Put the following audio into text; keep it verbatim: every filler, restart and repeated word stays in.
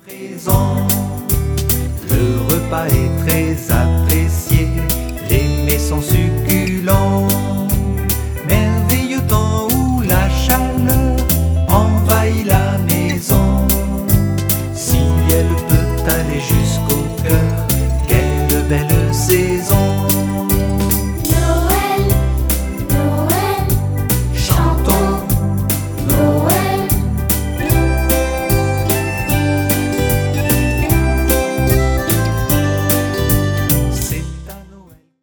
Présent, le repas est très apprécié, les mets sont succulents. Merveilleux temps où la chaleur envahit la maison. Si elle peut aller jusqu'au cœur, quelle belle saison.